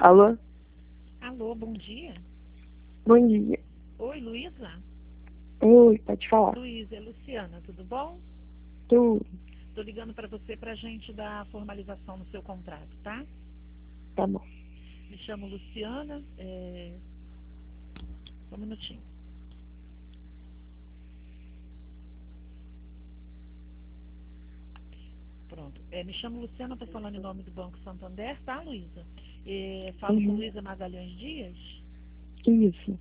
Alô? Alô, bom dia. Bom dia. Oi, Luísa. Oi, pode falar. Luísa, é Luciana, tudo bom? Tudo. Tô ligando para você pra gente dar a formalização no seu contrato, tá? Tá bom. Me chamo Luciana, só um minutinho. Pronto. Me chamo Luciana, tô falando em nome do Banco Santander, tá, Luísa? Falo com Uhum. Luísa Magalhães Dias. Isso.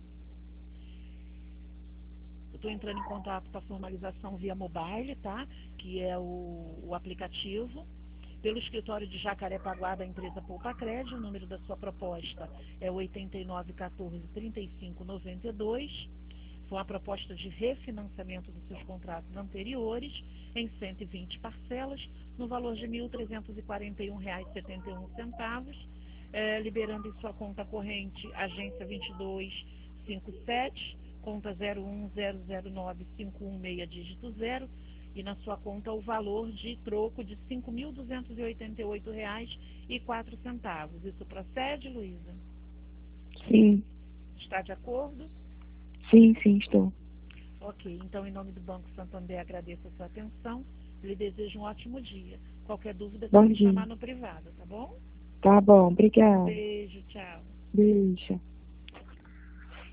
Eu tô entrando em contato com a formalização via mobile, tá? Que é o aplicativo. Pelo escritório de Jacarepaguá da empresa Poupa Crédito, o número da sua proposta é 8914-3592. Foi uma proposta de refinanciamento dos seus contratos anteriores em 120 parcelas, no valor de R$ 1.341,71, liberando em sua conta corrente agência 2257, conta 0100951 dígito 0, e na sua conta o valor de troco de R$ 5.288,04. Isso procede, Luísa? Sim. Está de acordo? Sim, estou. Ok, então em nome do Banco Santander agradeço a sua atenção, lhe desejo um ótimo dia. Qualquer dúvida é só Bom me dia. chamar no privado, tá bom? Tá bom, Um obrigada. beijo, tchau. Beijo.